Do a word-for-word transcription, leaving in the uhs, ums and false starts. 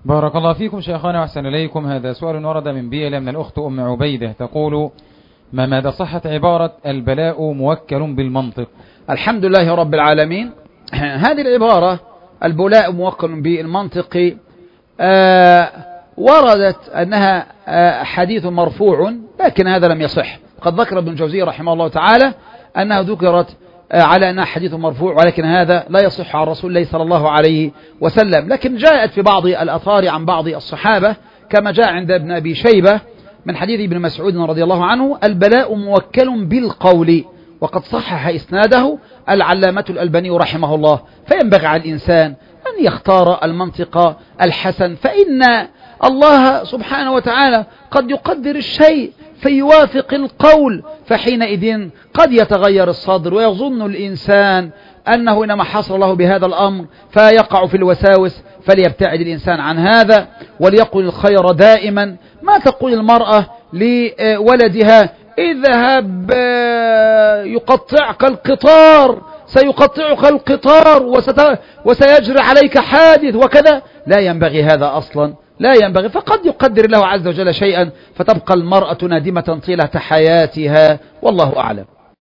بارك الله فيكم شيخنا وأحسن إليكم. هذا سؤال ورد من بيئة من الأخت أم عبيدة تقول: ما مدى صحة عبارة البلاء موكل بالمنطق؟ الحمد لله رب العالمين. هذه العبارة البلاء موكل بالمنطق آه وردت أنها آه حديث مرفوع، لكن هذا لم يصح. قد ذكر ابن جوزي رحمه الله تعالى أنها ذكرت آه على أنها حديث مرفوع، ولكن هذا لا يصح عن رسول الله صلى الله عليه وسلم. لكن جاءت في بعض الأثار عن بعض الصحابة كما جاء عند ابن أبي شيبة من حديث ابن مسعود رضي الله عنه: البلاء موكل بالقول، وقد صحح إسناده العلامة الألباني رحمه الله. فينبغي على الإنسان أن يختار المنطق الحسن، فإن الله سبحانه وتعالى قد يقدر الشيء فيوافق القول، فحينئذ قد يتغير الصدر ويظن الإنسان أنه إنما حصل له بهذا الأمر فيقع في الوساوس. فليبتعد الإنسان عن هذا وليقل الخير دائما. ما تقول المرأة لولدها: اذهب يقطعك القطار، سيقطعك القطار وسيجري عليك حادث وكذا. لا ينبغي هذا أصلا، لا ينبغي. فقد يقدر الله عز وجل شيئا فتبقى المرأة نادمة طيلة حياتها، والله أعلم.